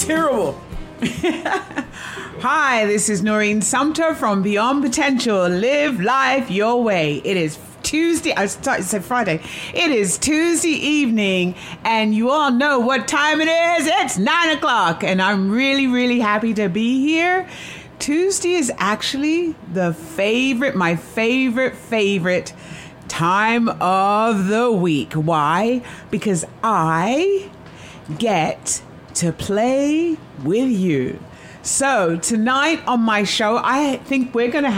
terrible. Hi, this is Noreen Sumter from Beyond Potential. Live life your way. It is Tuesday. I started to say Friday. It is Tuesday evening, and you all know what time it is. It's 9 o'clock, and I'm really, really happy to be here. Tuesday is actually my favorite time of the week. Why? Because I get to play with you. So tonight on my show, I know we're going to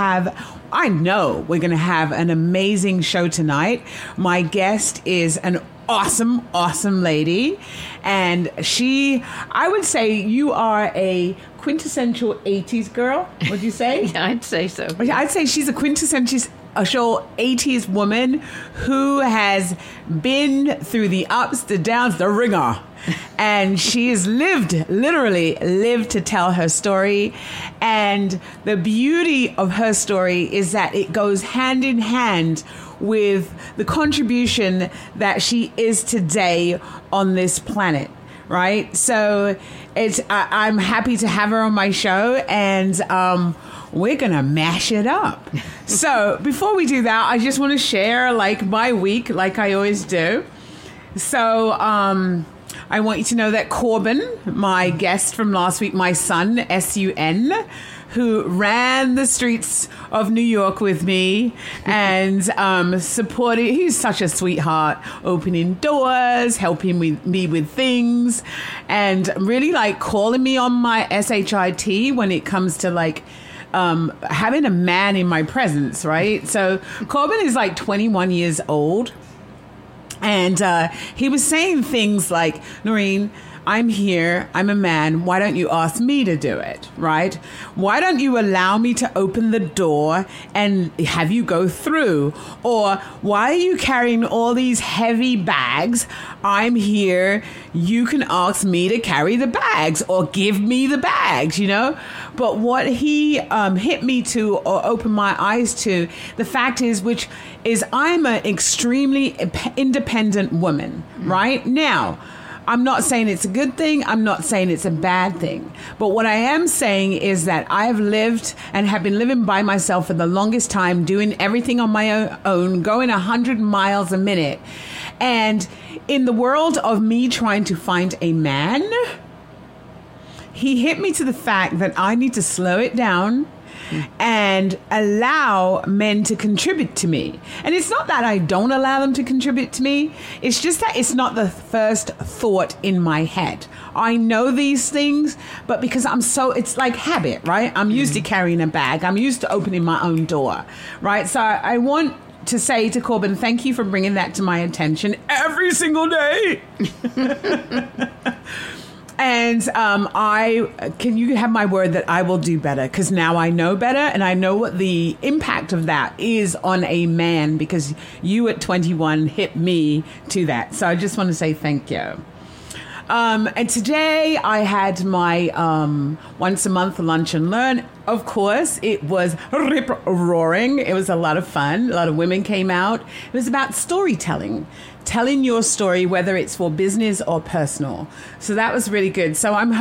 have an amazing show tonight. My guest is an awesome lady, and I would say you are a quintessential 80s girl. Would you say? Yeah, I'd say so. I'd say she's a quintessential 80s woman who has been through the ups, the downs, the ringer. And she has literally lived to tell her story. And the beauty of her story is that it goes hand in hand with the contribution that she is today on this planet. Right? So I'm happy to have her on my show, and we're going to mash it up. So before we do that, I just want to share my week like I always do. So I want you to know that Corbin, my guest from last week, my son, S-U-N, who ran the streets of New York with me and supported. He's such a sweetheart, opening doors, helping me with things, and really calling me on my SHIT when it comes to having a man in my presence, right? So Corbin is 21 years old. And he was saying things like, Noreen, I'm here. I'm a man. Why don't you ask me to do it, right? Why don't you allow me to open the door and have you go through? Or why are you carrying all these heavy bags? I'm here. You can ask me to carry the bags or give me the bags, But what he hit me to or opened my eyes to, the fact is, which is I'm an extremely independent woman, right? Now, I'm not saying it's a good thing. I'm not saying it's a bad thing. But what I am saying is that I've lived and have been living by myself for the longest time, doing everything on my own, going 100 miles a minute. And in the world of me trying to find a man, he hit me to the fact that I need to slow it down and allow men to contribute to me. And it's not that I don't allow them to contribute to me. It's just that it's not the first thought in my head. I know these things, but because it's like habit, right? I'm used to carrying a bag. I'm used to opening my own door, right? So I want to say to Corbin, thank you for bringing that to my attention every single day. And can you have my word that I will do better? Because now I know better, and I know what the impact of that is on a man, because you at 21 hit me to that. So I just want to say thank you. And today I had my once a month lunch and learn. Of course, it was rip-roaring. It was a lot of fun. A lot of women came out. It was about storytelling. Telling your story, whether it's for business or personal. So that was really good. So I'm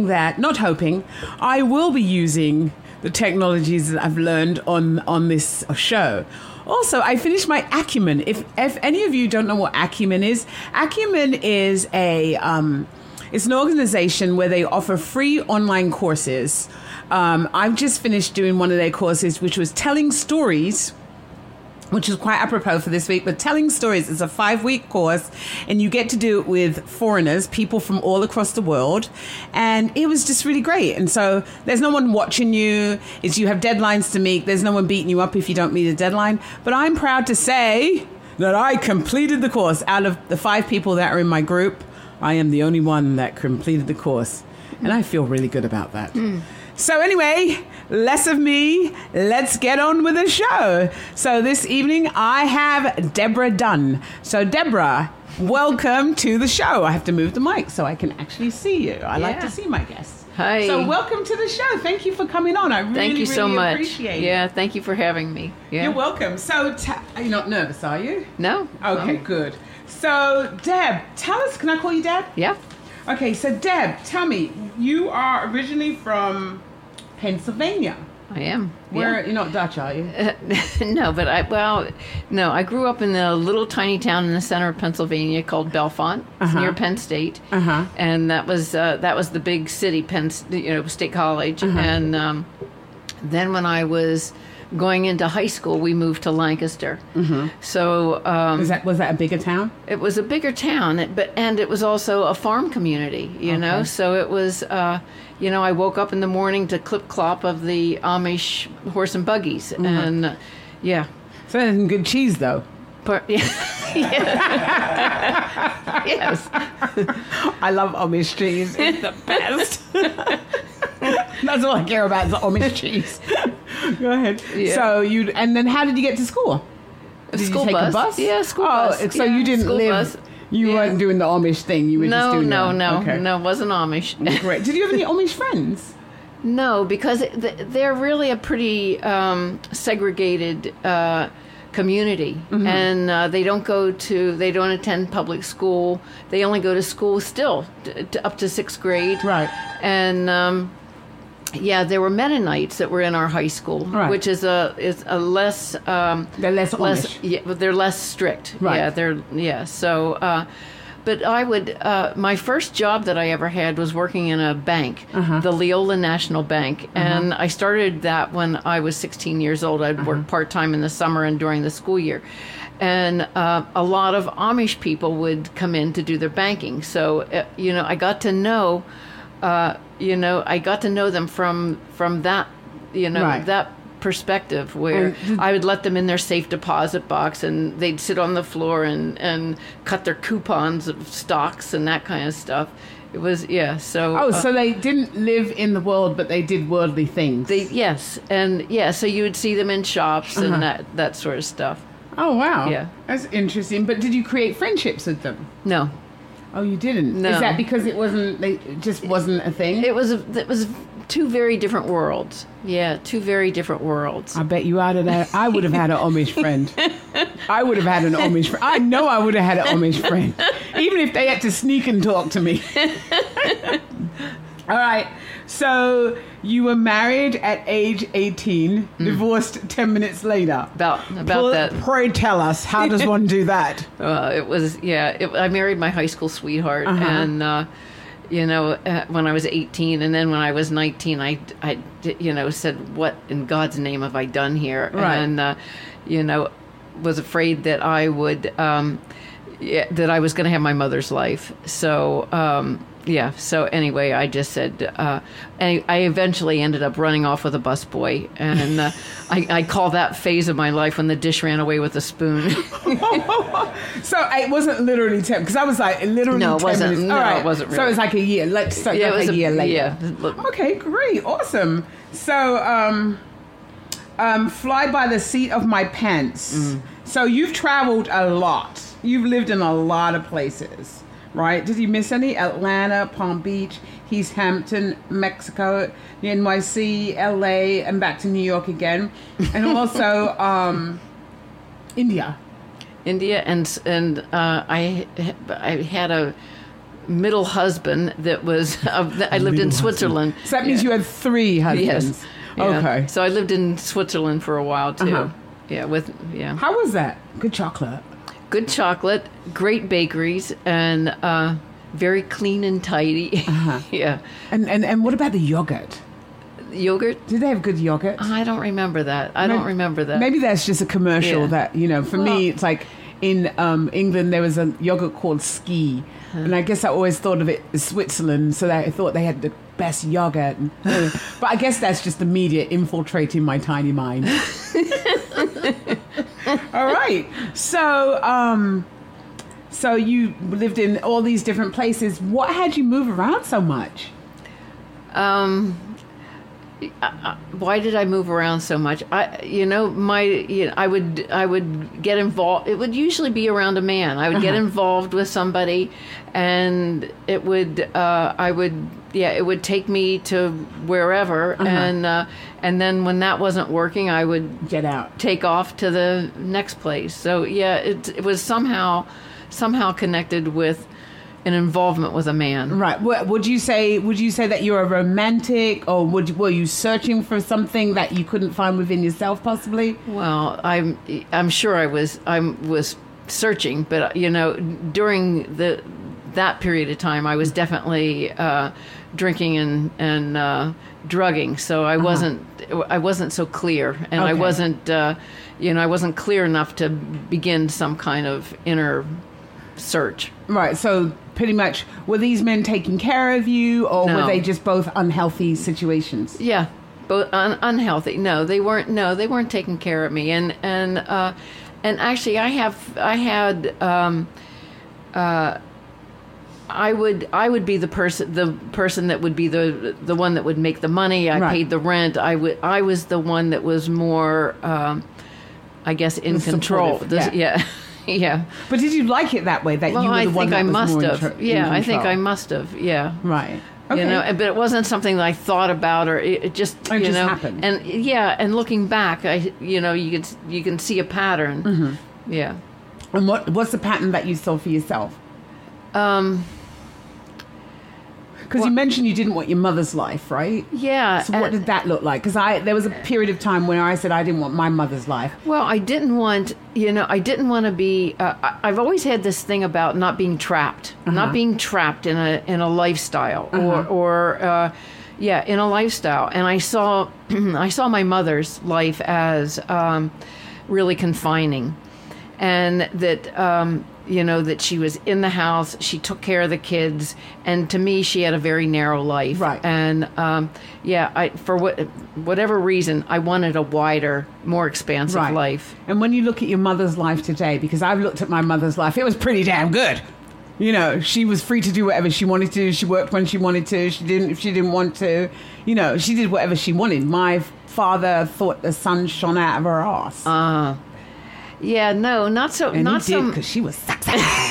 I will be using the technologies that I've learned on this show. Also, I finished my Acumen. If any of you don't know what Acumen is it's an organization where they offer free online courses. I've just finished doing one of their courses, which was telling stories, which is quite apropos for this week, but telling stories is a 5-week course, and you get to do it with foreigners, people from all across the world, and it was just really great. And so there's no one watching you. You have deadlines to meet. There's no one beating you up if you don't meet a deadline. But I'm proud to say that I completed the course. Out of the 5 people that are in my group, I am the only one that completed the course, and I feel really good about that. So anyway, less of me. Let's get on with the show. So this evening I have Deborah Dunn. So Deborah, welcome to the show. I have to move the mic so I can actually see you. I like to see my guests. Hi. So welcome to the show. Thank you for coming on. I really appreciate it. Yeah, thank you for having me. Yeah. You're welcome. So you're not nervous, are you? No. Okay, good. So Deb, tell us, can I call you Deb? Yeah. Okay, so Deb, tell me, you are originally from Pennsylvania. I am. Where you're not Dutch, are you? No, but I grew up in a little tiny town in the center of Pennsylvania called Bellefonte, near Penn State, and that was the big city, State College, and then when I was going into high school, we moved to Lancaster. So was that a bigger town? it was a bigger town, and it was also a farm community, you know. So it was, I woke up in the morning to clip clop of the Amish horse and buggies, and yeah. So there's some good cheese, though. But, yeah. Yes. I love Amish cheese. It's the best. That's all I care about is the Amish cheese. Go ahead. Yeah. So and then how did you get to school? Did School you take bus. a bus? Yeah, school bus. So Yeah, you didn't school live. bus. You weren't doing the Amish thing. You were just doing No, Okay. it wasn't Amish. Great. Did you have any Amish friends? No, because they're really a pretty segregated community, and they don't attend public school. They only go to school still up to 6th grade. Right. And there were Mennonites that were in our high school, Right. which is a less They're less Amish. but they're less strict. Right. So. But I would, my first job that I ever had was working in a bank, the Leola National Bank. And I started that when I was 16 years old. I'd work part-time in the summer and during the school year. And a lot of Amish people would come in to do their banking. So, I got to know, them from that, Right. that perspective where I would let them in their safe deposit box and they'd sit on the floor and cut their coupons of stocks and that kind of stuff. It was, so... so they didn't live in the world, but they did worldly things. So you would see them in shops and that sort of stuff. Oh, wow. Yeah. That's interesting. But did you create friendships with them? No. Oh, you didn't? No. Is that because it just wasn't a thing? It was two very different worlds. Yeah, two very different worlds. I bet you out of that, I would have had an Amish friend. I would have had an Amish friend. I know I would have had an Amish friend, even if they had to sneak and talk to me. All right. So you were married at age 18, divorced 10 minutes later. About that. Pray tell us, how does one do that? I married my high school sweetheart, and when I was 18, and then when I was 19, I said, what in God's name have I done here? Right. And, was afraid that I would, that I was going to have my mother's life. So, so anyway, I just said, and I eventually ended up running off with a busboy, and I call that phase of my life when the dish ran away with a spoon. So it wasn't literally 10, because I was like, literally 10 No, it wasn't. minutes. No, All right. it wasn't really. So it was like a year. A year later. Yeah. Okay, great. Awesome. So, fly by the seat of my pants. So you've traveled a lot. You've lived in a lot of places, right? Did you miss any? Atlanta, Palm Beach, East Hampton, Mexico, the NYC, LA, and back to New York again. And also India. And I had a middle husband that was I lived in Switzerland. So that means you had 3 husbands. Yes. Yeah. Okay. So I lived in Switzerland for a while too. How was that? Good chocolate. Good chocolate, great bakeries, and very clean and tidy. Yeah. And what about the yogurt? Yogurt? Did they have good yogurt? I don't remember that. I don't remember that. Maybe that's just a commercial that, for me, it's like in England, there was a yogurt called Ski. And I guess I always thought of it as Switzerland, so that I thought they had the best yogurt. But I guess that's just the media infiltrating my tiny mind. All right. So, so you lived in all these different places. What had you move around so much? Why did I move around so much? I would get involved. It would usually be around a man. I would get involved with somebody, and it would it would take me to wherever, and then when that wasn't working, I would get out, take off to the next place. So it was somehow connected with an involvement with a man. Right. Would you say that you're a romantic, or were you searching for something that you couldn't find within yourself, possibly? Well, I'm sure I was searching, but during that period of time, I was definitely drinking and drugging, so I wasn't so clear, and Okay. I wasn't clear enough to begin some kind of inner search. Right. So pretty much, were these men taking care of you, or No. were they just both unhealthy situations? Yeah, both unhealthy. No, they weren't. No, they weren't taking care of me. And actually, I would be the person that would be the one that would make the money. I Right. paid the rent. I was the one that was more, I guess, in control. Supportive, yeah. Yeah. But did you like it that way? That Well, you were the I one think that I was must more in have. control? I think I must have. Yeah. Right. Okay. But it wasn't something that I thought about, or it just It just happened. And and looking back, you can see a pattern. Mm-hmm. Yeah. And what's the pattern that you saw for yourself? Because you mentioned you didn't want your mother's life, right? Yeah. So what did that look like? Because there was a period of time where I said I didn't want my mother's life. Well, I didn't want to be. I've always had this thing about not being trapped, not being trapped in a lifestyle, or in a lifestyle. And I saw my mother's life as really confining, and that. That she was in the house, she took care of the kids, and to me, she had a very narrow life. Right. And for whatever reason, I wanted a wider, more expansive life. And when you look at your mother's life today, because I've looked at my mother's life, it was pretty damn good. She was free to do whatever she wanted to. She worked when she wanted to. She didn't if she didn't want to. She did whatever she wanted. My father thought the sun shone out of her ass. Yeah, no, not so. And not he did, so. because she was sexy.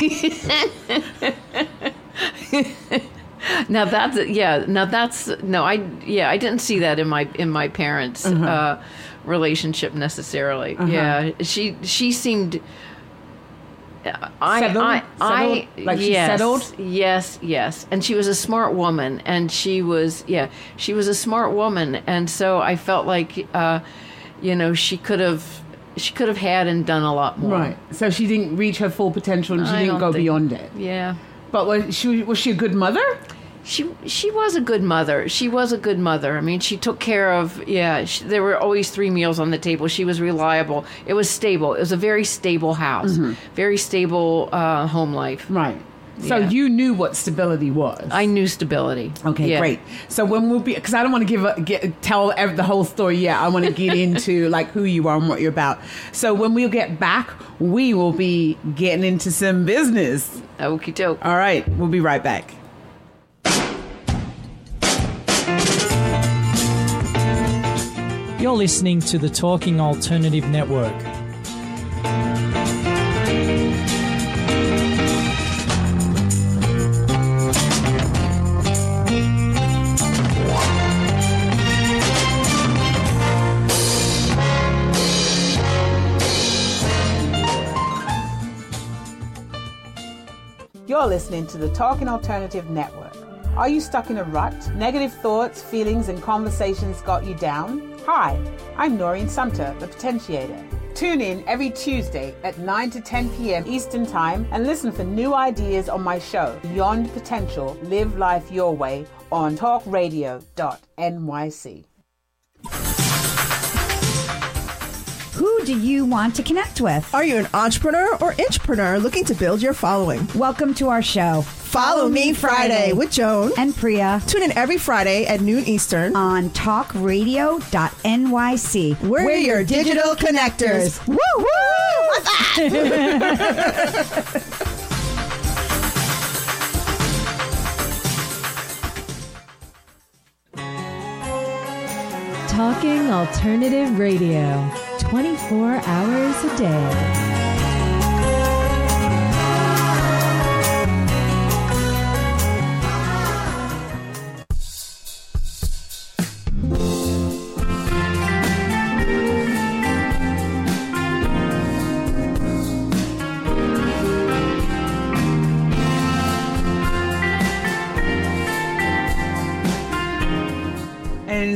Now that's no. I didn't see that in my parents' relationship necessarily. Yeah, she seemed. Settled? Like she settled? Yes. And she was a smart woman, and she was a smart woman, and so I felt like, she could have had and done a lot more. Right. So she didn't reach her full potential, and she I didn't don't go think- beyond it. Yeah. But was she a good mother? She was a good mother. She was a good mother. I mean, she took care of, there were always 3 meals on the table. She was reliable. It was stable. It was a very stable house, very stable home life. Right. So Yeah. you knew what stability was. I knew stability. Okay, Yeah. great. So when we'll be, because I don't want to tell the whole story yet. I want to get into like who you are and what you're about. So when we'll get back, we will be getting into some business. Okie doke. All right, we'll be right back. You're listening to the Talking Alternative Network. You're listening to the Talking Alternative Network. Are you stuck in a rut? Negative thoughts, feelings, and conversations got you down? Hi, I'm Noreen Sumter, the Potentiator. Tune in every Tuesday at 9 to 10 p.m. Eastern Time and listen for new ideas on my show, Beyond Potential, Live Life Your Way, on talkradio.nyc. Who do you want to connect with? Are you an entrepreneur or intrapreneur looking to build your following? Welcome to our show. Follow Me Friday with Joan and Priya. Tune in every Friday at noon Eastern on talkradio.nyc. We're your digital connectors. Woo woo! What's that? Talking Alternative Radio, 24 hours a day.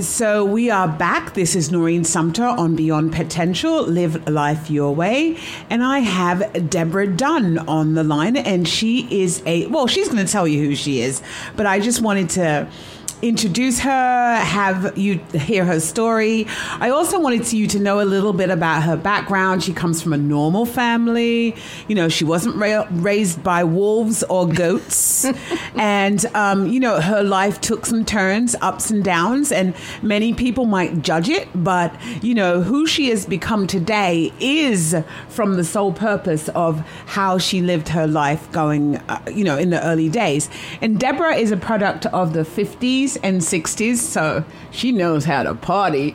So we are back. This is Noreen Sumter on Beyond Potential, Live Life Your Way. And I have Deborah Dunn on the line. And she is she's going to tell you who she is. But I just wanted to introduce her, have you hear her story. I also wanted you to know a little bit about her background. She comes from a normal family. You know, she wasn't raised by wolves or goats. And, her life took some turns, ups and downs, and many people might judge it. But, who she has become today is from the sole purpose of how she lived her life going, in the early days. And Deborah is a product of the 50s and 60s, so she knows how to party.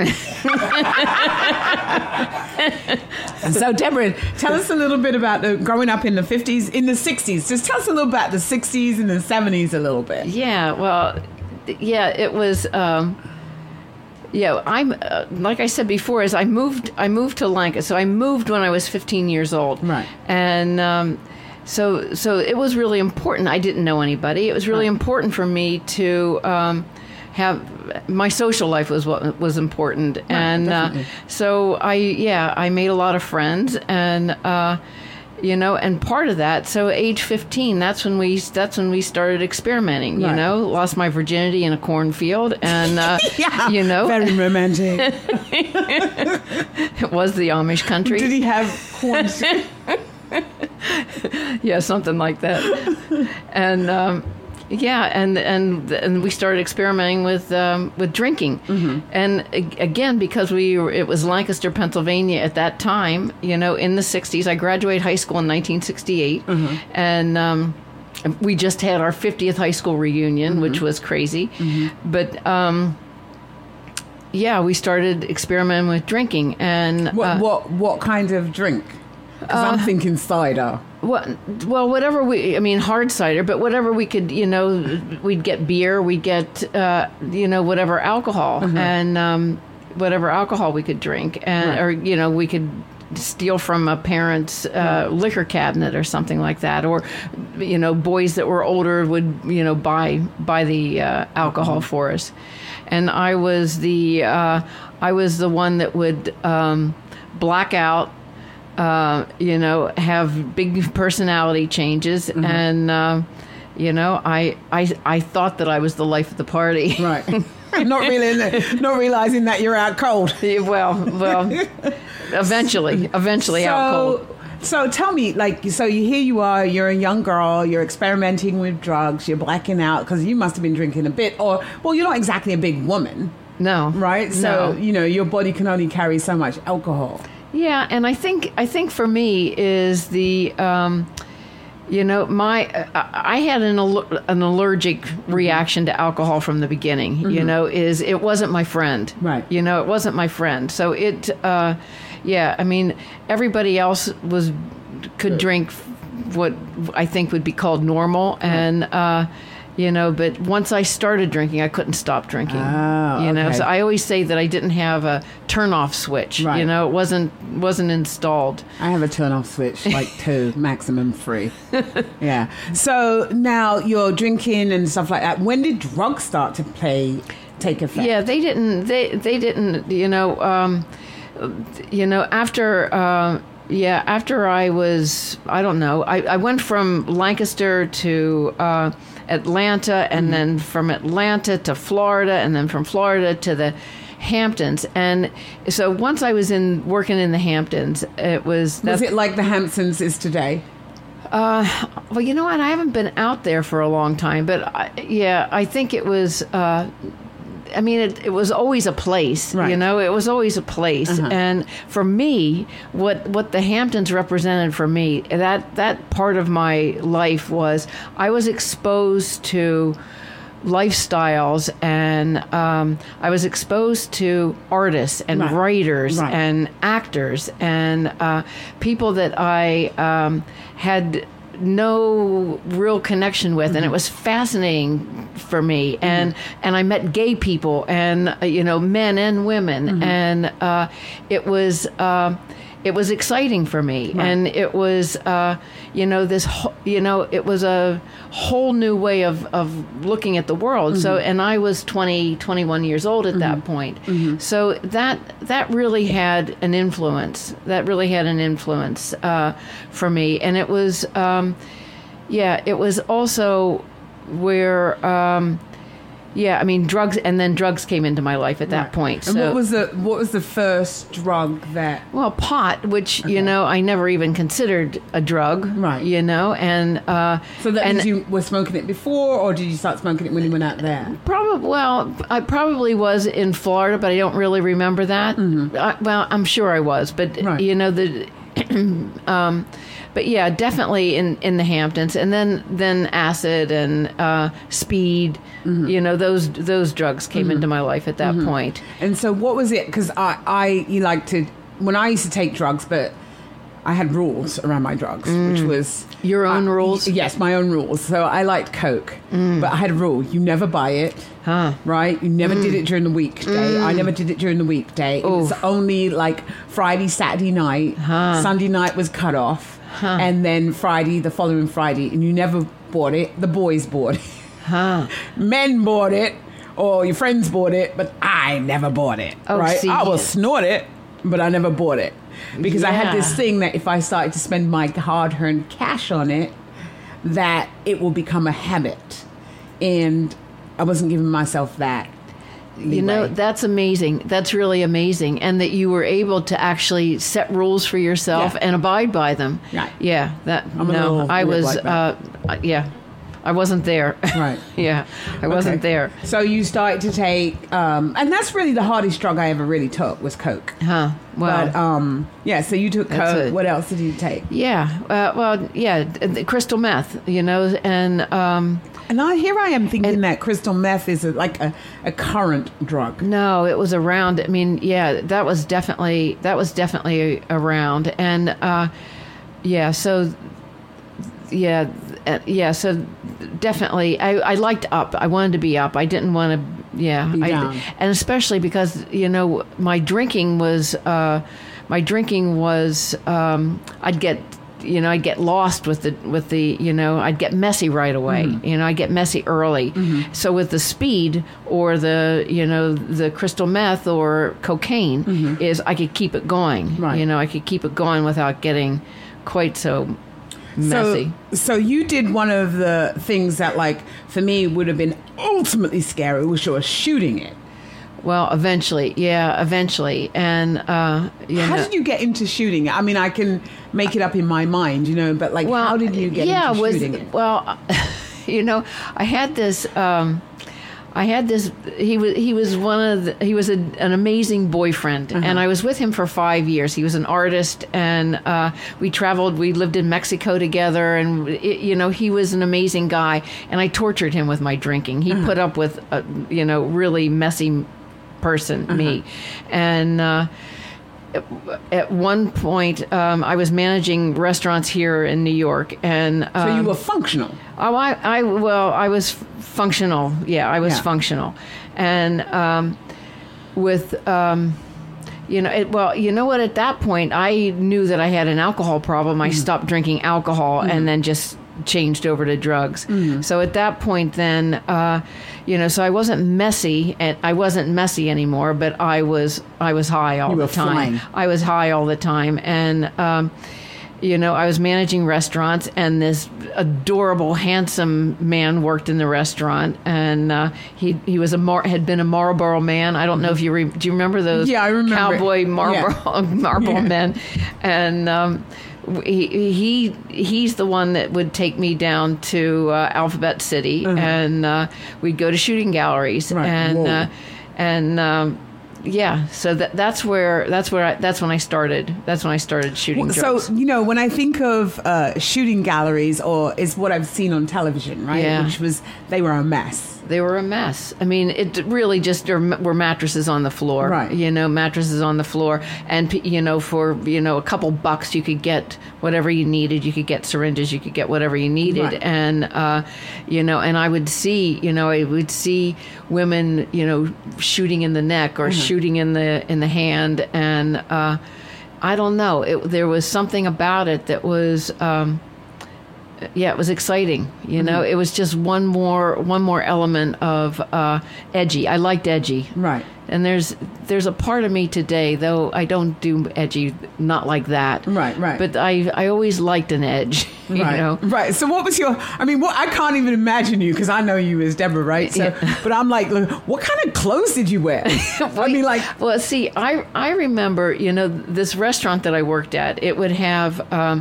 So Deborah, tell us a little bit about growing up in the 50s, in the 60s. Just tell us a little about the 60s and the 70s a little bit. Yeah, well, it was I'm like I said before, as I moved to Lancaster. So I moved when I was 15 years old. Right. And so it was really important. I didn't know anybody. It was really important for me to have my social life was what was important. Right, and so I made a lot of friends, and and part of that. So age 15, that's when we started experimenting. Right. Lost my virginity in a cornfield, and very romantic. It was the Amish country. Did he have corn? Yeah, something like that. And and we started experimenting with drinking. Mm-hmm. And again, because it was Lancaster, Pennsylvania at that time, in the 60s. I graduated high school in 1968, mm-hmm. and we just had our 50th high school reunion, mm-hmm. which was crazy. Mm-hmm. But we started experimenting with drinking. And what kind of drink? Because I'm thinking cider. Well, whatever hard cider, but whatever we could, we'd get beer, we'd get, whatever alcohol, mm-hmm. and whatever alcohol we could drink, and right. or we could steal from a parent's liquor cabinet or something like that, or boys that were older would buy the alcohol mm-hmm. for us, and I was the one that would black out. Have big personality changes, mm-hmm. and I thought that I was the life of the party. Right. not realizing that you're out cold. Well, eventually out cold. So tell me, so here you are, you're a young girl, you're experimenting with drugs, you're blacking out because you must have been drinking a bit, you're not exactly a big woman. No. Right? So, your body can only carry so much alcohol. Yeah, and I think for me is the, I had an allergic reaction to alcohol from the beginning. Mm-hmm. It wasn't my friend. Right. It wasn't my friend. So everybody else could drink what I think would be called normal, right. And. But once I started drinking, I couldn't stop drinking. Oh, okay. So I always say that I didn't have a turn-off switch. Right. It wasn't installed. I have a turn-off switch, 2, maximum 3. Yeah. So now you're drinking and stuff like that. When did drugs start to take effect? Yeah, they didn't. They didn't. After I was, I don't know. I went from Lancaster to Atlanta, and mm-hmm. then from Atlanta to Florida, and then from Florida to the Hamptons. And so once I was working in the Hamptons, it was... Was it like the Hamptons is today? Well, you know what? I haven't been out there for a long time, but I think it was... it was always a place, right. It was always a place. Uh-huh. And for me, what the Hamptons represented for me, that part of my life was I was exposed to lifestyles, and I was exposed to artists and right. writers right. and actors and people that I had no real connection with, mm-hmm. and it was fascinating for me. And mm-hmm. and I met gay people, and men and women, mm-hmm. and it was it was exciting for me, and it was, it was a whole new way of looking at the world. So, and I was 21 years old at that point. So that really had an influence. That really had an influence for me, and it was, it was also where. Drugs, and then drugs came into my life at that point. And so, what was the first drug that? Well, pot, which I never even considered a drug, right? And so that means you were smoking it before, or did you start smoking it when you went out there? Probably. Well, I probably was in Florida, but I don't really remember that. I'm sure I was, but but yeah, definitely in the Hamptons, and then acid and speed. Those drugs came into my life at that point. And so, what was it? Because when I used to take drugs, but I had rules around my drugs, which was your own rules. Yes, my own rules. So I liked Coke, but I had a rule: you never buy it. Right? You never did it during the weekday. I never did it during the weekday. It was only like Friday, Saturday night. Sunday night was cut off. And then the following Friday. And you never bought it. The boys bought it. Men bought it, or your friends bought it, but I never bought it. Right? See, I will snort it, but I never bought it. Because I had this thing that if I started to spend my hard-earned cash on it, that it will become a habit. And I wasn't giving myself that leeway. That's amazing. That's really amazing. And that you were able to actually set rules for yourself and abide by them. Right. Yeah. I wasn't there. Right. I wasn't there. So you started to take, and that's really the hardest drug I ever really took was Coke. Well. But, so you took Coke. What else did you take? The crystal meth, and... And I am thinking that crystal meth is like a current drug. No, it was around. I mean, that was definitely around, and so definitely, I liked up. I wanted to be up. I didn't want to. Down. And especially because my drinking was I'd get lost with the I'd get messy right away. I'd get messy early. So with the speed or the crystal meth or cocaine is I could keep it going. Right. I could keep it going without getting quite so messy. So you did one of the things that, like, for me would have been ultimately scary, which was shooting it. Well, eventually. And, How did you get into shooting it? I mean, I can make it up in my mind, but how did you get into shooting it? Well, I had this, he was an amazing boyfriend, and I was with him for 5 years. He was an artist, and we traveled. We lived in Mexico together, and he was an amazing guy. And I tortured him with my drinking. He put up with a really messy person, me, and at one point I was managing restaurants here in New York, and so you were functional. Oh, I was functional. Yeah, I was functional, and with at that point I knew that I had an alcohol problem. I stopped drinking alcohol and then just changed over to drugs. So at that point then so I wasn't messy, and I wasn't messy anymore, but I was high all the time. I was high all the time, and I was managing restaurants, and this adorable, handsome man worked in the restaurant, and he was had been a Marlboro man. I don't know if do you remember those? Yeah, I remember cowboy Marlboro men, and. He's the one that would take me down to Alphabet City, and we'd go to shooting galleries, so that's when I started. That's when I started shooting drugs. So when I think of shooting galleries, or is what I've seen on television, right? Yeah. Which was they were a mess. They were a mess. I mean, it really just were mattresses on the floor. Right. Mattresses on the floor, and for a couple bucks you could get whatever you needed. You could get syringes. You could get whatever you needed, right. And and I would see women shooting in the neck or shooting in the hand, and I don't know. There was something about it that was, it was exciting. You know, it was just one more element of edgy. I liked edgy. Right. And there's a part of me today, though I don't do edgy, not like that. Right. But I always liked an edge, you know. Right. So what was I can't even imagine you, because I know you as Deborah, right? So, Yeah. But I'm like, what kind of clothes did you wear? Well, see, I remember, you know, this restaurant that I worked at, it would have,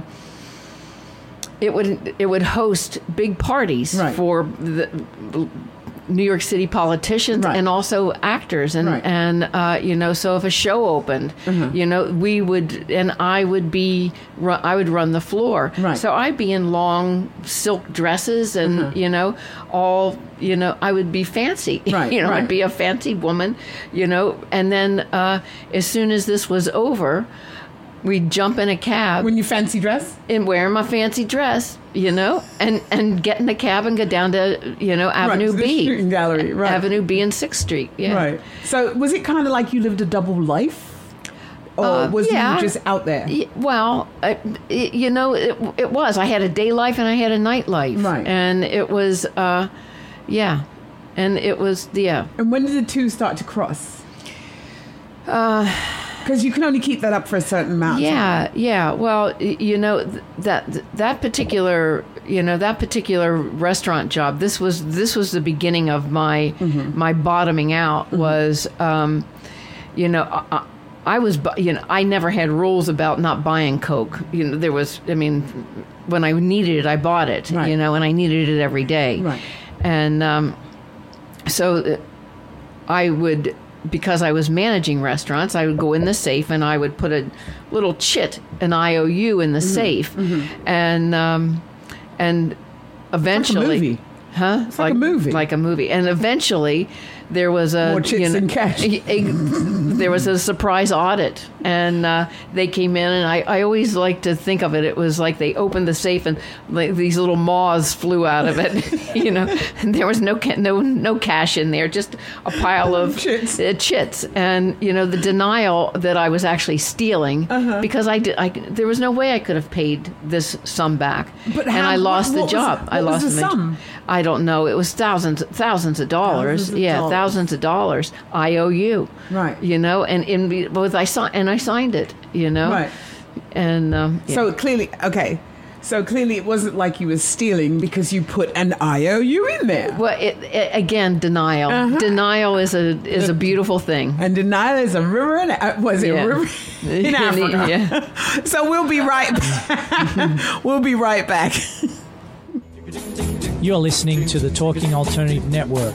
it would host big parties for the New York City politicians and also actors, and you know, so if a show opened, you know, I would run the floor. Right. So I'd be in long silk dresses, and you know, I would be fancy. Right. You know, I'd be a fancy woman, you know, and then as soon as this was over, we'd jump in a cab. When you fancy dress? And wearing my fancy dress, you know, and get in a cab and go down to, you know, Avenue the B. shooting gallery, right. Avenue B and 6th Street, yeah. Right. So was it kind of like you lived a double life? Or was you just out there? Well, you know, it was. I had a day life and I had a night life. Right. And it was, And it was, And when did the two start to cross? Because you can only keep that up for a certain amount of time. Yeah. Well, you know, that particular restaurant job, this was the beginning of my my bottoming out. Was you know, I never had rules about not buying Coke. You know, there was, I mean, when I needed it, I bought it. Right. You know, and I needed it every day. Right. And so I would, because I was managing restaurants, I would go in the safe and I would put a little chit, an IOU, in the safe, and eventually, It's like a movie. like a movie, and eventually there was a More chits than cash. there was a surprise audit, and they came in, and I always like to think of it. It was like they opened the safe and like these little moths flew out of it, you know. And there was no cash in there, just a pile of chits, and you know, the denial that I was actually stealing because there was no way I could have paid this sum back, But and I lost the what job. What was the my sum? I don't know. It was thousands of dollars. Thousands of dollars. IOU. Right. You know, and I signed it. You know. Right. And So clearly, it wasn't like you were stealing because you put an IOU in there. Well, again, denial. Denial is a beautiful thing. And denial is a river in a river in Africa. Yeah. So we'll be right back. You're listening to the Talking Alternative Network.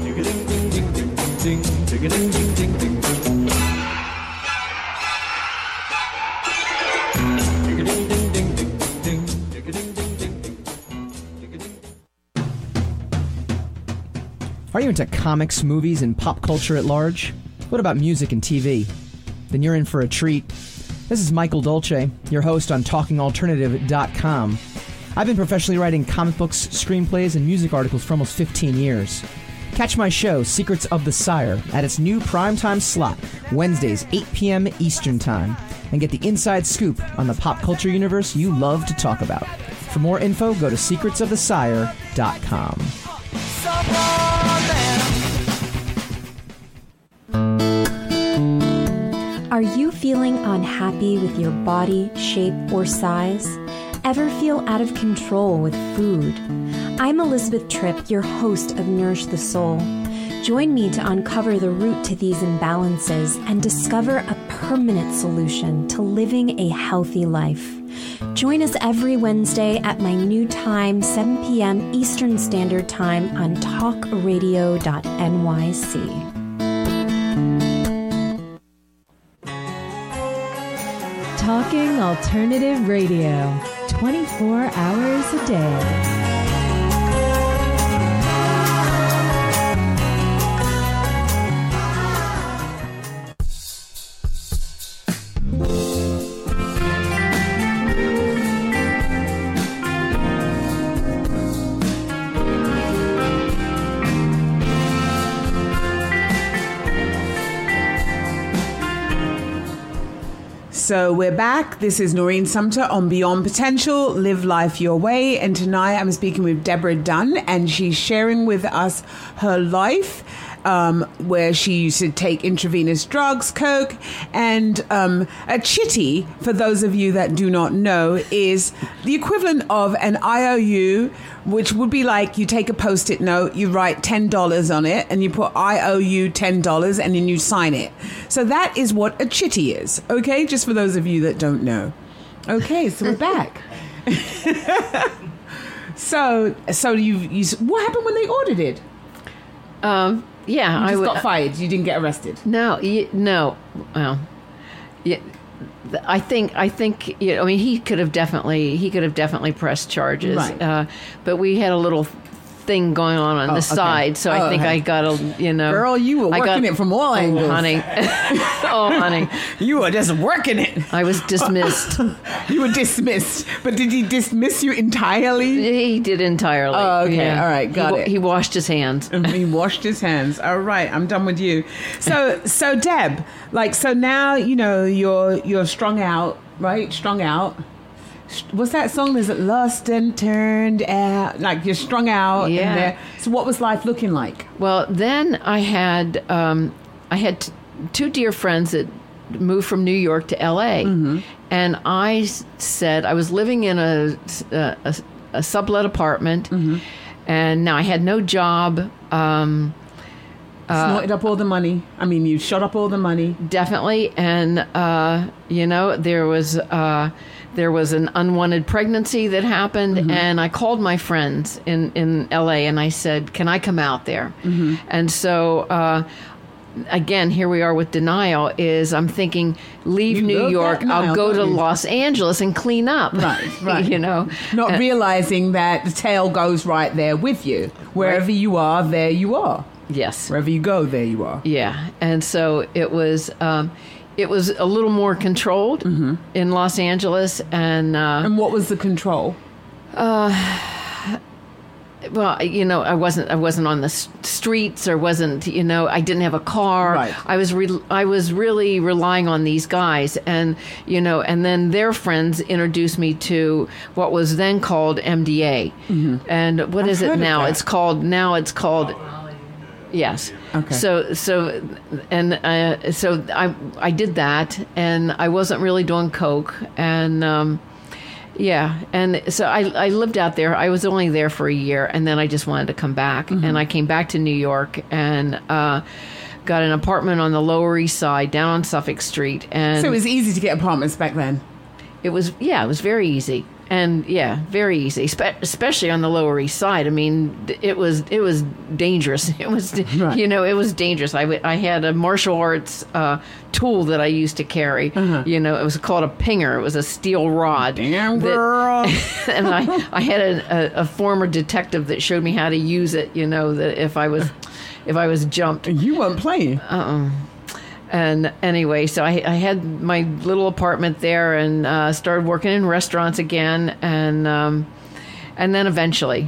Are you into comics, movies, and pop culture at large? What about music and TV? Then you're in for a treat. This is Michael Dolce, your host on TalkingAlternative.com. I've been professionally writing comic books, screenplays, and music articles for almost 15 years. Catch my show, Secrets of the Sire, at its new primetime slot, Wednesdays, 8 p.m. Eastern Time, and get the inside scoop on the pop culture universe you love to talk about. For more info, go to secretsofthesire.com. Are you feeling unhappy with your body, shape, or size? Ever feel out of control with food? I'm Elizabeth Tripp, your host of Nourish the Soul. Join me to uncover the root to these imbalances and discover a permanent solution to living a healthy life. Join us every Wednesday at my new time, 7 p.m. Eastern Standard Time on talkradio.nyc. Talking Alternative Radio, 24 hours a day. So we're back. This is Noreen Sumter on Beyond Potential, Live Life Your Way. And tonight I'm speaking with Deborah Dunn, and she's sharing with us her life, where she used to take intravenous drugs, coke, and a chitty, for those of you that do not know, is the equivalent of an IOU, which would be like you take a Post-it note, you write $10 on it, and you put I owe you $10, and then you sign it. So that is what a chitty is, okay? Just for those of you that don't know. Okay, so we're back. So you what happened when they ordered it? Yeah, I got fired. You didn't get arrested. No. Well, yeah. I think. I mean, he could have definitely pressed charges. Right. But we had a little thing going on the side, so I think I got a Girl, you were working it from all angles, honey. Oh, honey, you were just working it. I was dismissed. You were dismissed, but did he dismiss you entirely? He did entirely. Oh, okay, yeah. All right, got it. He washed his hands. He washed his hands. All right, I'm done with you. So Deb, so now you're strung out, right? Strung out. What's that song? Is it Lost and Turned Out? Like you're strung out. Yeah. So what was life looking like? Well, then I had two dear friends that moved from New York to L.A. Mm-hmm. And I said I was living in a sublet apartment, mm-hmm. and now I had no job. Snorted up all the money. I mean, you shot up all the money. Definitely, and there was an unwanted pregnancy that happened, mm-hmm. and I called my friends in LA and I said, can I come out there? Mm-hmm. And so, again, here we are with denial is I'm thinking, leave New York, I'll go to Los Angeles and clean up. Right. Not realizing that the tail goes right there with you. Wherever you are, there you are. Yes. Wherever you go, there you are. Yeah. And so it was a little more controlled mm-hmm. in Los Angeles, and what was the control? Well, I wasn't on the streets, or wasn't, I didn't have a car. Right. I was really relying on these guys, and and then their friends introduced me to what was then called MDA, mm-hmm. and what is it now? It's called Yes. Okay. So I did that, and I wasn't really doing coke, and and so I lived out there. I was only there for a year, and then I just wanted to come back, mm-hmm. and I came back to New York and got an apartment on the Lower East Side, down on Suffolk Street, and so it was easy to get apartments back then. It was very easy. And very easy, especially on the Lower East Side. I mean, it was dangerous. It was, right. It was dangerous. I had a martial arts tool that I used to carry. Uh-huh. It was called a pinger. It was a steel rod. Damn girl. And I had a former detective that showed me how to use it. That if I was jumped, you weren't playing. And anyway, so I had my little apartment there, and started working in restaurants again, and then eventually,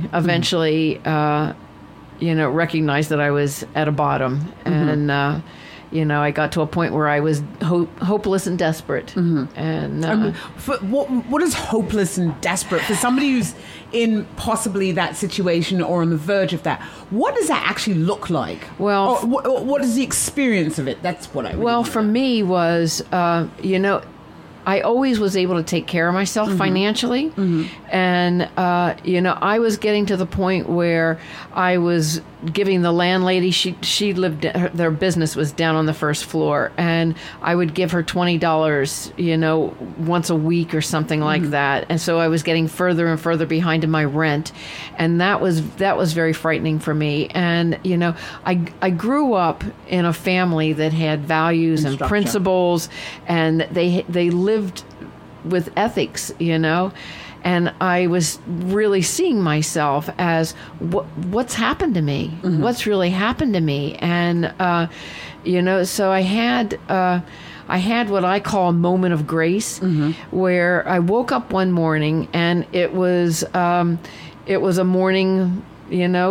recognized that I was at a bottom, mm-hmm. and I got to a point where I was hopeless and desperate. Mm-hmm. And what is hopeless and desperate for somebody who's in possibly that situation or on the verge of that? What does that actually look like? Well, what is the experience of it? That's what I really want for me was, I always was able to take care of myself mm-hmm. financially. Mm-hmm. And, I was getting to the point where I was giving the landlady, she lived, their business was down on the first floor, and I would give her $20, once a week or something like mm-hmm. that. And so I was getting further and further behind in my rent. And that was very frightening for me. And, I grew up in a family that had values and principles, and they lived with ethics, and I was really seeing myself as what's happened to me, mm-hmm. what's really happened to me, and so I had what I call a moment of grace, mm-hmm. where I woke up one morning, and it was a morning,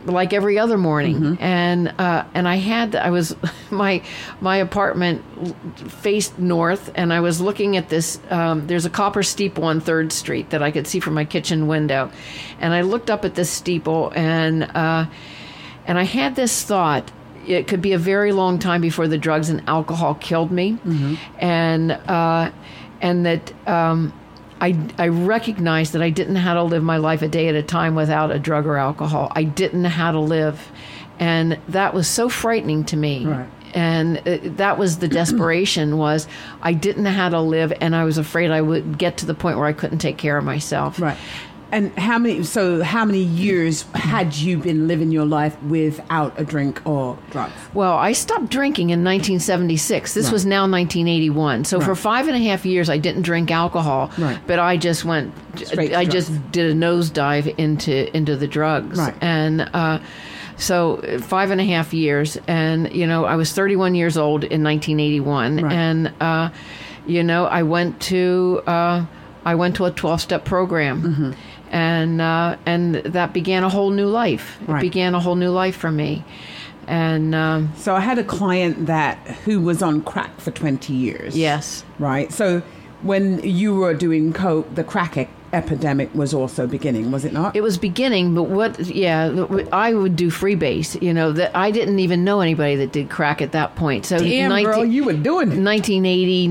like every other morning. And I was my apartment faced north, and I was looking at this. There's a copper steeple on 3rd Street that I could see from my kitchen window, and I looked up at this steeple, and I had this thought. It could be a very long time before the drugs and alcohol killed me, and that I recognized that I didn't know how to live my life a day at a time without a drug or alcohol. I didn't know how to live, and that was so frightening to me. Right. And that was the desperation, was I didn't know how to live, and I was afraid I would get to the point where I couldn't take care of myself. Right. And how many years had you been living your life without a drink or drugs? Well, I stopped drinking in 1976. This was now 1981. So for 5.5 years, I didn't drink alcohol, but I just went, I just did a nosedive into the drugs. Right. And so 5.5 years, and, I was 31 years old in 1981. Right. And, I went to a 12-step program. And that began a whole new life. It began a whole new life for me. And so I had a client who was on crack for 20 years. Yes. Right. So when you were doing coke, the crack epidemic was also beginning, was it not? It was beginning, but I would do freebase. That I didn't even know anybody that did crack at that point. So damn, girl, you were doing it. 1980,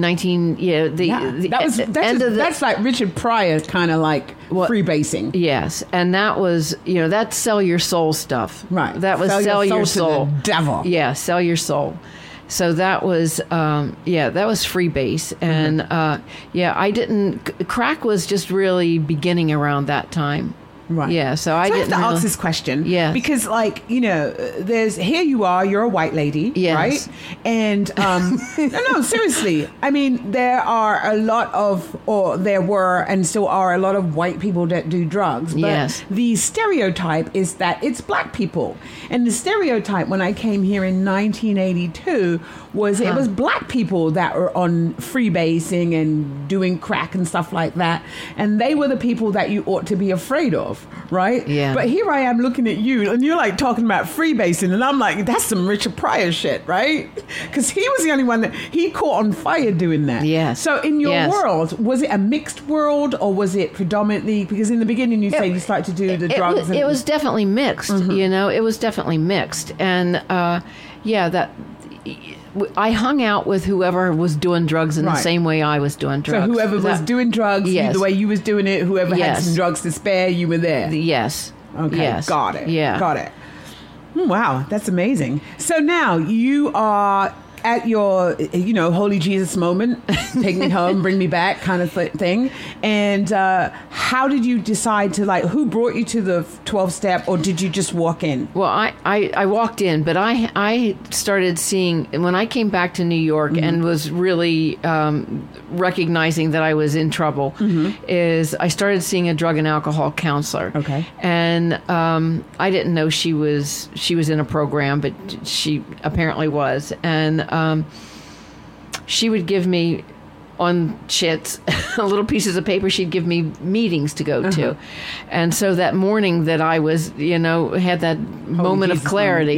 that's like Richard Pryor kind of like freebasing. Yes, and that was that's sell your soul stuff. Right. That was sell your soul to the devil. Yeah, sell your soul. So that was freebase, and I didn't. Crack was just really beginning around that time. Right. Yeah. So I didn't have to ask this question. Yeah. Because there's here you are. You're a white lady. Yes. Right. And no, seriously. I mean, there are a lot of, or there were, and still are a lot of white people that do drugs. But yes. The stereotype is that it's black people, and the stereotype when I came here in 1982 was it was black people that were on freebasing and doing crack and stuff like that, and they were the people that you ought to be afraid of. Right? Yeah. But here I am looking at you, and you're like talking about freebasing, and I'm like, that's some Richard Pryor shit, right? Because he was the only one that he caught on fire doing that. Yes. So in your world, was it a mixed world, or was it predominantly, because in the beginning you say you started to do the drugs? It was definitely mixed, it was definitely mixed. And I hung out with whoever was doing drugs in the same way I was doing drugs. So whoever was doing drugs, the way you was doing it, whoever had some drugs to spare, you were there. Yes. Okay, yes. Got it. Yeah. Got it. Wow, that's amazing. So now you are at your, holy Jesus moment, take me home, bring me back kind of thing. And how did you decide to, who brought you to the 12-step, or did you just walk in? Well, I walked in, but I started seeing, when I came back to New York and was really recognizing that I was in trouble, is I started seeing a drug and alcohol counselor. Okay. And I didn't know she was in a program, but she apparently was. And she would give me on chits, little pieces of paper. She'd give me meetings to go to. And so that morning that I was, had that moment of clarity.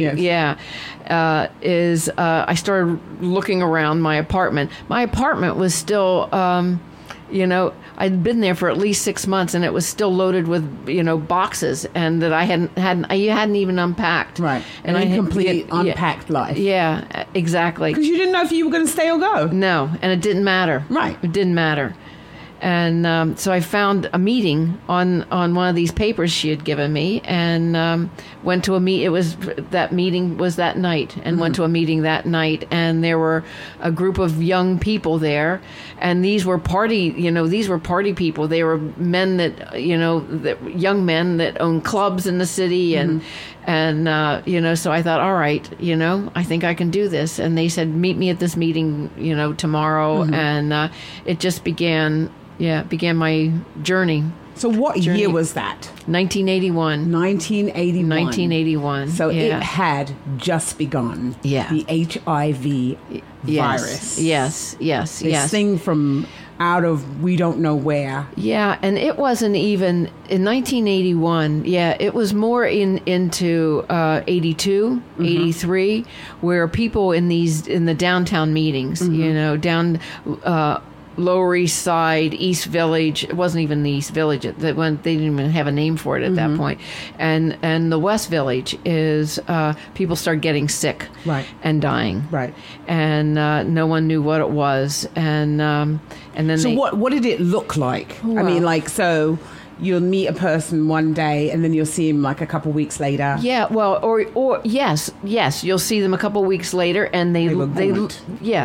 I started looking around my apartment. My apartment was still, I'd been there for at least 6 months, and it was still loaded with, boxes, and that I hadn't even unpacked. Right. An incomplete, unpacked life. Yeah, exactly. Because you didn't know if you were going to stay or go. No, and it didn't matter. Right. It didn't matter. And so I found a meeting on one of these papers she had given me, and went to a meet. It was that meeting was that night, and went to a meeting that night. And there were a group of young people there, and these were party people. They were men that young men that owned clubs in the city, and so I thought, all right, I think I can do this. And they said, meet me at this meeting, tomorrow, and it just began my journey. So what year was that? 1981. 1981. So it had just begun. Yeah. The HIV virus. Yes. This thing from out of we don't know where. Yeah, and it wasn't even in 1981. Yeah, it was more into 82, 83, where people in the downtown meetings, down Lower East Side, East Village. It wasn't even the East Village. They didn't even have a name for it at that point. And the West Village is people started getting sick, right, and dying, right, and no one knew what it was, and then. So what did it look like? Well, I mean, like, so you'll meet a person one day and then you'll see him like a couple weeks later. Yeah, well, or yes, you'll see them a couple weeks later, and they looked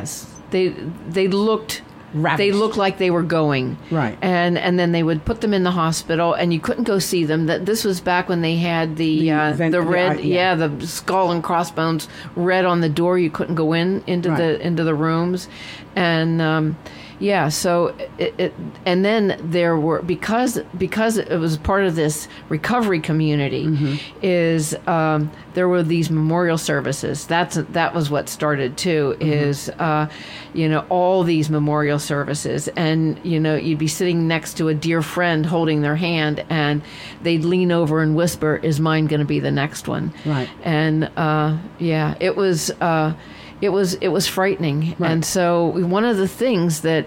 ravaged. They looked like they were going. Right. And then they would put them in the hospital, and you couldn't go see them. This was back when they had the skull and crossbones red on the door. You couldn't go into the rooms. And so and then there were, because it was part of this recovery community, there were these memorial services. That was what started too, is all these memorial services, and you'd be sitting next to a dear friend holding their hand, and they'd lean over and whisper, "Is mine going to be the next one?" Right. And it was frightening. Right. And so one of the things that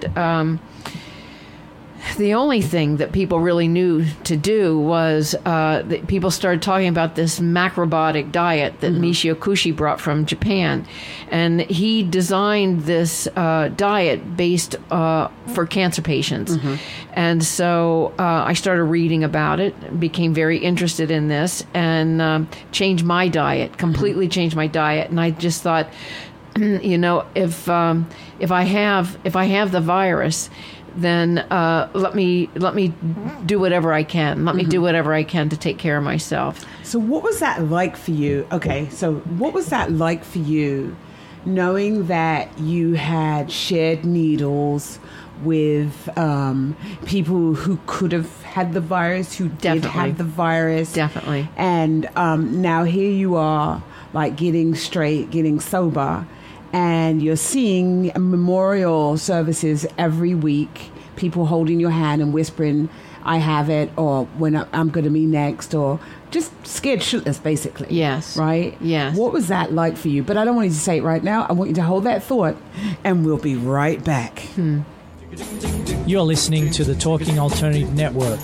the only thing that people really knew to do was that people started talking about this macrobiotic diet that Michio Kushi brought from Japan. And he designed this diet based for cancer patients. And so I started reading about it, became very interested in this, and changed my diet, completely changed my diet. And I just thought, if I have the virus, then let me do whatever I can. Let me do whatever I can to take care of myself. So what was that like for you? Okay, so what was that like for you, knowing that you had shared needles with people who could have had the virus, who did have the virus? Definitely. And now here you are, like getting straight, getting sober, and you're seeing memorial services every week, people holding your hand and whispering, "I have it," or "when I'm going to be next," or just scared shitless, basically. Yes. Right? Yes. What was that like for you? But I don't want you to say it right now. I want you to hold that thought, and we'll be right back. You're listening to the Talking Alternative Network.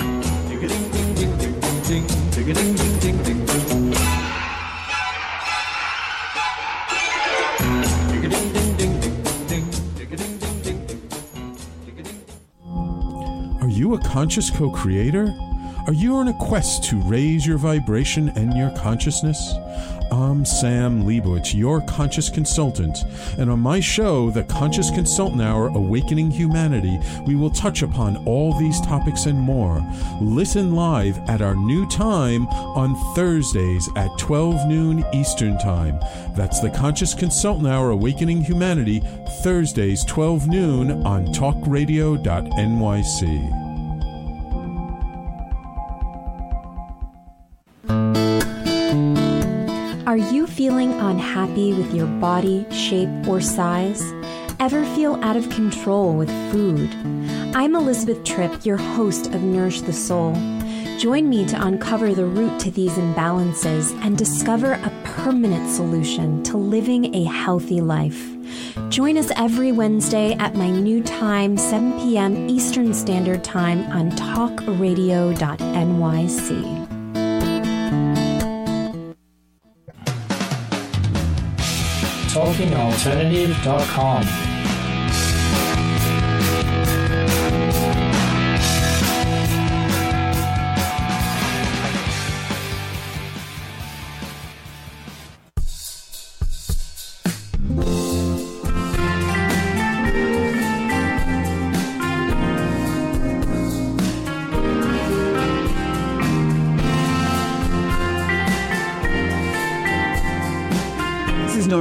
Are you a conscious co-creator? Are you on a quest to raise your vibration and your consciousness? I'm Sam Leibowitz, your conscious consultant, and on my show, The Conscious Consultant Hour, Awakening Humanity, we will touch upon all these topics and more. Listen live at our new time on Thursdays at 12 noon Eastern Time. That's The Conscious Consultant Hour, Awakening Humanity, Thursdays 12 noon on talkradio.nyc. Are you feeling unhappy with your body, shape, or size? Ever feel out of control with food? I'm Elizabeth Tripp, your host of Nourish the Soul. Join me to uncover the root to these imbalances and discover a permanent solution to living a healthy life. Join us every Wednesday at my new time, 7 p.m. Eastern Standard Time on talkradio.nyc. TalkingAlternative.com.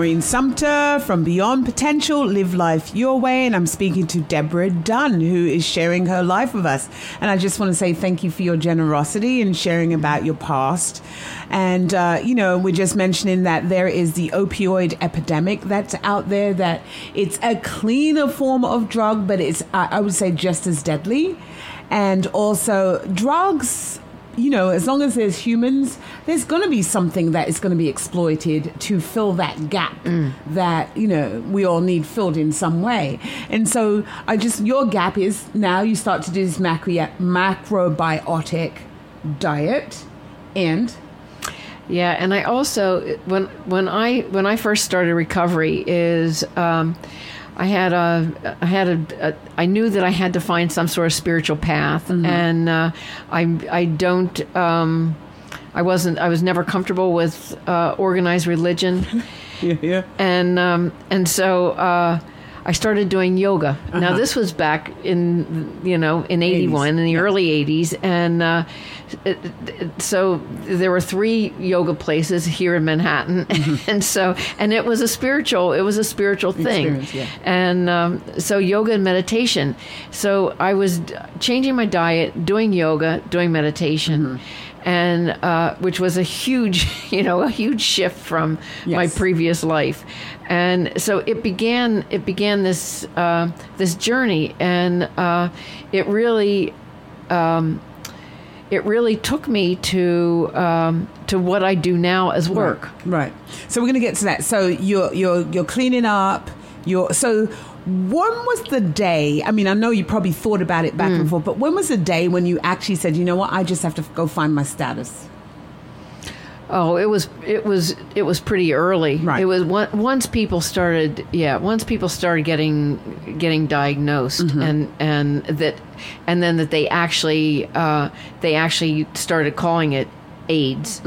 Noreen Sumter from Beyond Potential, Live Life Your Way, and I'm speaking to Deborah Dunn, who is sharing her life with us. And I just want to say thank you for your generosity and sharing about your past. And, we're just mentioning that there is the opioid epidemic that's out there, that it's a cleaner form of drug, but it's, I would say, just as deadly. And also drugs, as long as there's humans, there's going to be something that is going to be exploited to fill that gap that, we all need filled in some way. And so your gap is now you start to do this macrobiotic diet and... Yeah, and I also, when I first started recovery is... I knew that I had to find some sort of spiritual path, and I was never comfortable with organized religion, and so I started doing yoga. Now this was back in 81 in the early 80s, and so there were 3 yoga places here in Manhattan, and it was a spiritual thing, and so yoga and meditation. So I was changing my diet, doing yoga, doing meditation. And which was a huge shift from my previous life, and so it began this this journey, and it really took me to what I do now as work. Right. So we're going to get to that. So you're cleaning up. When was the day? I mean, I know you probably thought about it back and forth, but when was the day when you actually said, you know what, I just have to go find my status? Oh, it was pretty early. Right. It was once people started getting diagnosed, and then that they actually started calling it AIDS.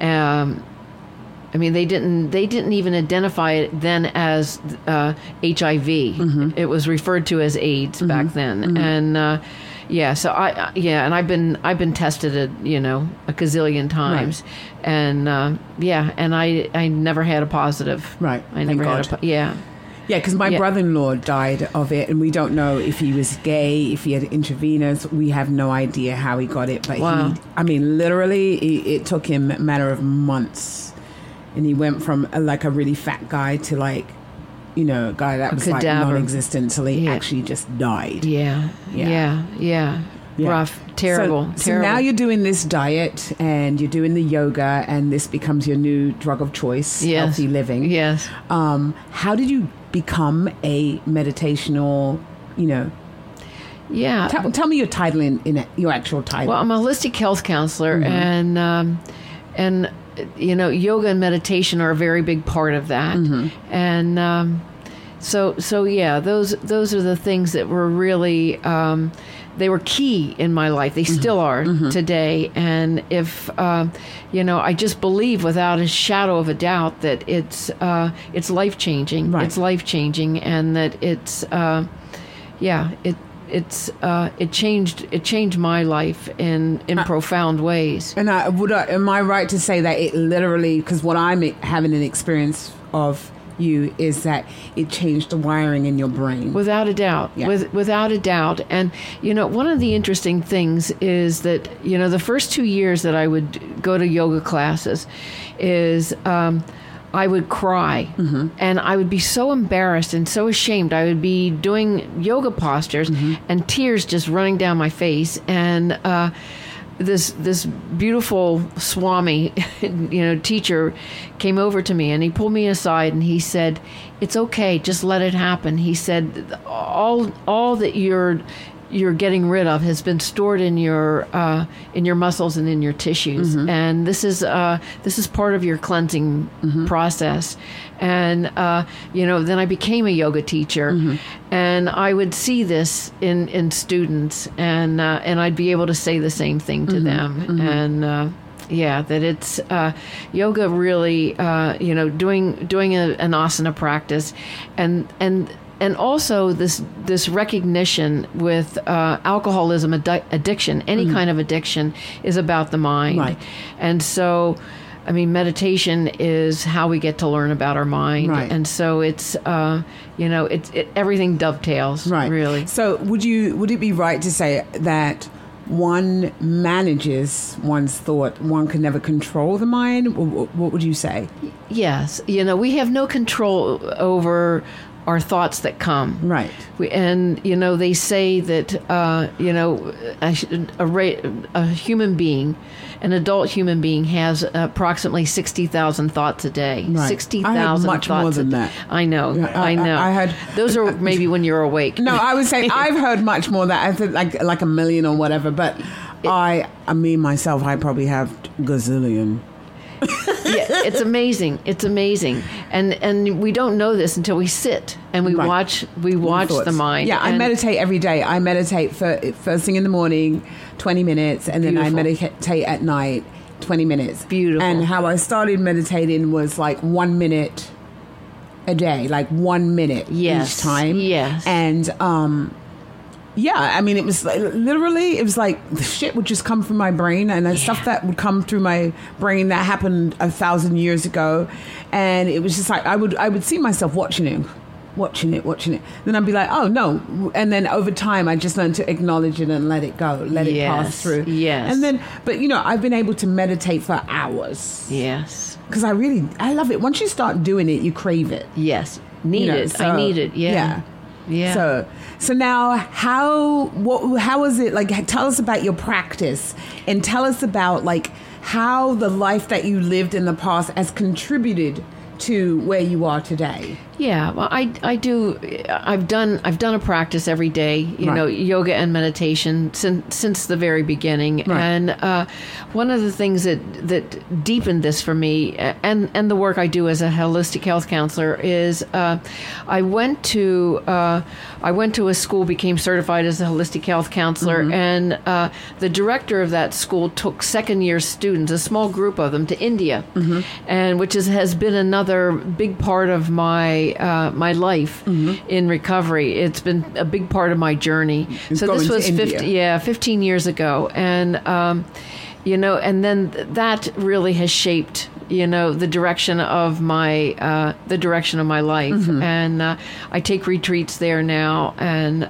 I mean, they didn't even identify it then as HIV. It was referred to as AIDS back then, and so and I've been tested a gazillion times, and and I never had a positive. Right. I never had Yeah, because my brother-in-law died of it, and we don't know if he was gay, if he had intravenous. We have no idea how he got it, but literally, it took him a matter of months. And he went from a really fat guy to a guy that was non-existent till he actually just died. Yeah. Rough, terrible. So now you're doing this diet and you're doing the yoga, and this becomes your new drug of choice, healthy living. Yes. How did you become a meditational, Yeah. Tell me your title in your actual title. Well, I'm a holistic health counselor, and yoga and meditation are a very big part of that. And so those are the things that were really they were key in my life. They still are today. And if I just believe without a shadow of a doubt that it's life changing. Right. It's life changing, and that it changed my life in profound ways. And am I right to say that it literally, because what I'm having an experience of you is that it changed the wiring in your brain? Without a doubt. Without a doubt. And one of the interesting things is that the first 2 years that I would go to yoga classes is I would cry, and I would be so embarrassed and so ashamed. I would be doing yoga postures and tears just running down my face. And this beautiful Swami, teacher, came over to me, and he pulled me aside and he said, "It's okay, just let it happen." He said, "All that you're getting rid of has been stored in your muscles and in your tissues, and this is part of your cleansing process." And then I became a yoga teacher, and I would see this in students, and I'd be able to say the same thing to them, and that it's yoga really doing an asana practice, and also this recognition with alcoholism addiction, any kind of addiction is about the mind. Right. And so I mean, meditation is how we get to learn about our mind, Right. and so it's everything dovetails, Right. really. So would it be right to say that one manages one's thought, one can never control the mind? What would you say? Yes, we have no control over our thoughts that come. Right. They say that a human being, an adult human being, has approximately 60,000 thoughts a day. Right. 60,000 I have much thoughts more a than day. that. I know. Yeah, I know. I had those are maybe when you're awake. No, I would say I've heard much more than I think, like a million or whatever. But I myself, I probably have gazillion. Yeah, it's amazing. It's amazing, and we don't know this until we sit and we Right. watch the mind. Yeah, I meditate every day. I meditate first thing in the morning, 20 minutes, and then I Beautiful. meditate at night, 20 minutes. Beautiful. And how I started meditating was like 1 minute a day, like 1 minute Yes. each time. Yes. And yeah, I mean, it was literally, it was like the shit would just come from my brain, and the stuff that would come through my brain that happened 1,000 years ago, and it was just like I would see myself watching it. Then I'd be like, oh no, and then over time I just learned to acknowledge it and let it go, let it pass through. Yes. And then, but I've been able to meditate for hours. Yes. Because I love it. Once you start doing it, you crave it. Yes. Need it. I need it. Yeah. Yeah. So now, how is it like? Tell us about your practice, and tell us about like how the life that you lived in the past has contributed to where you are today. Yeah, well, I do. I've done a practice every day. Yoga and meditation since the very beginning. Right. And one of the things that deepened this for me, and the work I do as a holistic health counselor, is I went to a school, became certified as a holistic health counselor, and the director of that school took second-year students, a small group of them, to India, and which has been another big part of my life in recovery. It's been a big part of my journey. So this was 15 years ago, and and then that really has shaped the direction of my life. And I take retreats there now, and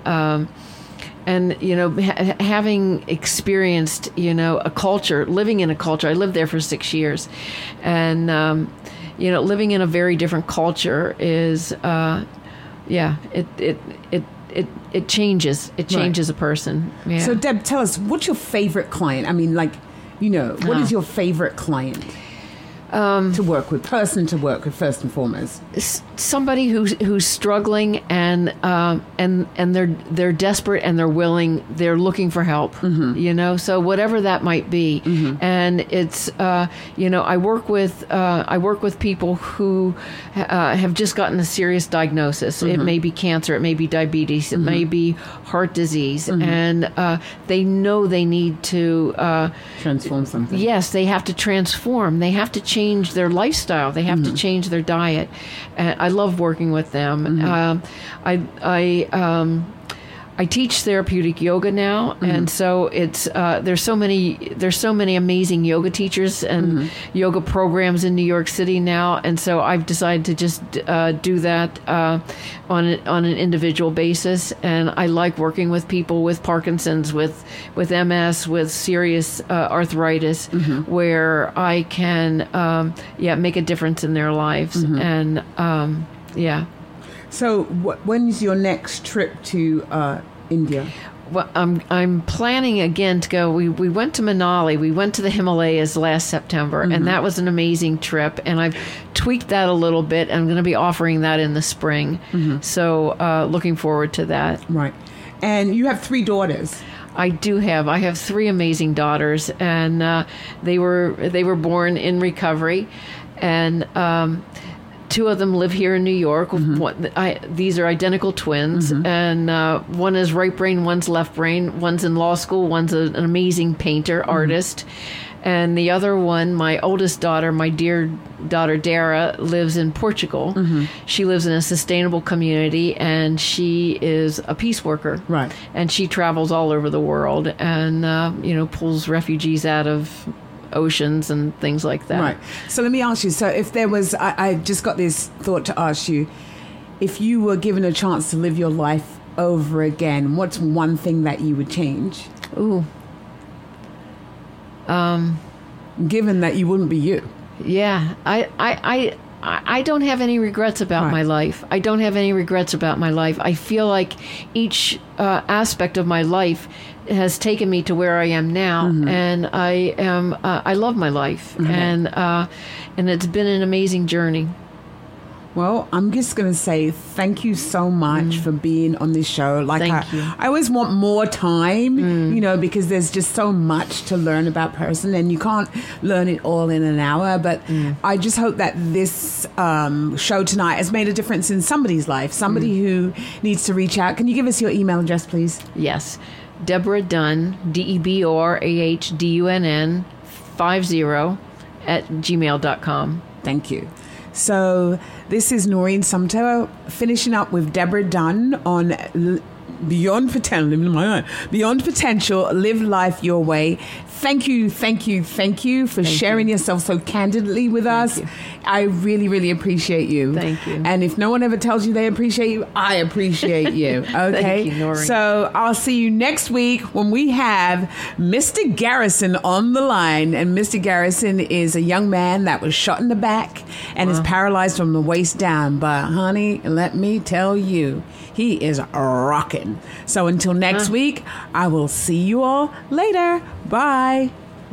having experienced a culture, living in a culture. I lived there for 6 years, and living in a very different culture is, it changes. It changes a person. Yeah. So, Deb, tell us, what's your favorite client? I mean, what is your favorite client to work with, person to work with, first and foremost? Somebody who's struggling and they're desperate and they're willing, they're looking for help, so whatever that might be. And it's, I work with people who have just gotten a serious diagnosis. It may be cancer, it may be diabetes, it may be heart disease, and they know they need to transform something. Yes, they have to transform. They have to change their lifestyle. They have to change their diet. I love working with them. I teach therapeutic yoga now, and so it's there's so many amazing yoga teachers and yoga programs in New York City now, and so I've decided to just do that on an individual basis. And I like working with people with Parkinson's, with MS, with serious arthritis, where I can make a difference in their lives. And So, when's your next trip to India? Well, I'm planning again to go. We went to Manali. We went to the Himalayas last September, and that was an amazing trip. And I've tweaked that a little bit. I'm going to be offering that in the spring. So, looking forward to that. Right. And you have 3 daughters. I do have. I have 3 amazing daughters, and they were born in recovery, and 2 of them live here in New York. These are identical twins, and one is right brain, one's left brain. One's in law school, one's an amazing painter, artist. And the other one, my oldest daughter, my dear daughter Dara, lives in Portugal. She lives in a sustainable community, and she is a peace worker. Right. And she travels all over the world and, pulls refugees out of oceans and things like that. Right. So let me ask you, so if there was, I just got this thought to ask you, if you were given a chance to live your life over again, what's one thing that you would change? Ooh. Given that you wouldn't be you. Yeah. I don't have any regrets about my life. I don't have any regrets about my life. I feel like each aspect of my life has taken me to where I am now, and I love my life, and it's been an amazing journey. Well, I'm just going to say thank you so much for being on this show. Like I always want more time, because there's just so much to learn about person, and you can't learn it all in an hour. But I just hope that this show tonight has made a difference in somebody's life, somebody who needs to reach out. Can you give us your email address, please? Yes. Deborah Dunn, DeborahDunn 50@gmail.com. Thank you. So this is Noreen Sumter finishing up with Deborah Dunn on Beyond Potential, Live Life Your Way. Thank you for sharing yourself so candidly with us. I really, really appreciate you. Thank you. And if no one ever tells you they appreciate you, I appreciate you. Okay? Thank you, Noreen. So I'll see you next week when we have Mr. Garrison on the line. And Mr. Garrison is a young man that was shot in the back and is paralyzed from the waist down. But honey, let me tell you, he is rocking. So until next week, I will see you all later. Bye.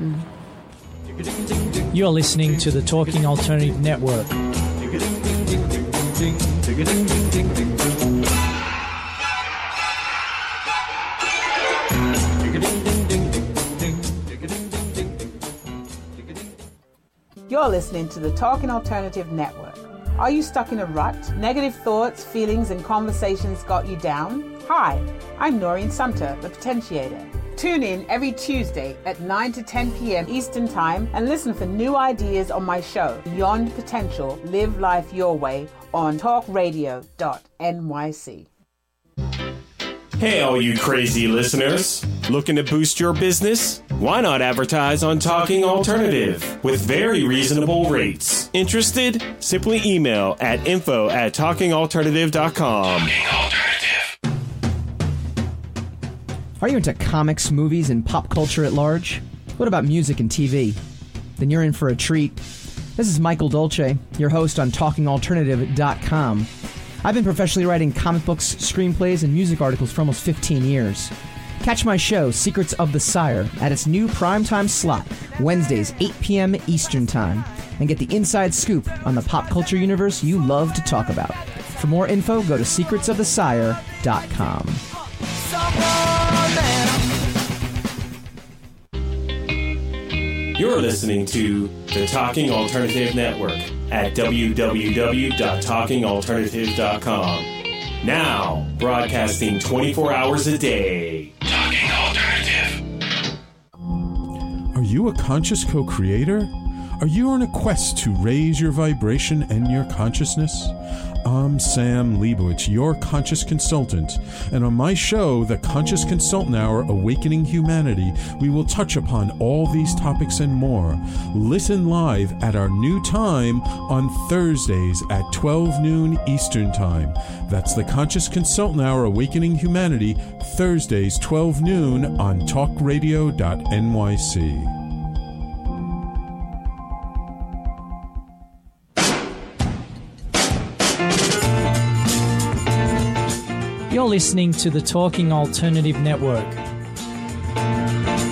You're listening to the Talking Alternative Network. You're listening to the Talking Alternative Network. Are you stuck in a rut? Negative thoughts, feelings, and conversations got you down? Hi, I'm Noreen Sumter, the Potentiator. Tune in every Tuesday at 9 to 10 p.m. Eastern Time and listen for new ideas on my show, Beyond Potential, Live Life Your Way, on talkradio.nyc. Hey, all you crazy listeners. Looking to boost your business? Why not advertise on Talking Alternative with very reasonable rates? Interested? Simply email at info@talkingalternative.com. Talking Alternative. Are you into comics, movies, and pop culture at large? What about music and TV? Then you're in for a treat. This is Michael Dolce, your host on TalkingAlternative.com. I've been professionally writing comic books, screenplays, and music articles for almost 15 years. Catch my show, Secrets of the Sire, at its new primetime slot, Wednesdays, 8 p.m. Eastern Time, and get the inside scoop on the pop culture universe you love to talk about. For more info, go to secretsofthesire.com. You're listening to the Talking Alternative Network at www.talkingalternative.com. Now, broadcasting 24 hours a day. Talking Alternative. Are you a conscious co-creator? Are you on a quest to raise your vibration and your consciousness? I'm Sam Leibowitz, your conscious consultant, and on my show, The Conscious Consultant Hour, Awakening Humanity, we will touch upon all these topics and more. Listen live at our new time on Thursdays at 12 noon Eastern Time. That's The Conscious Consultant Hour, Awakening Humanity, Thursdays 12 noon on talkradio.nyc. You're listening to the Talking Alternative Network.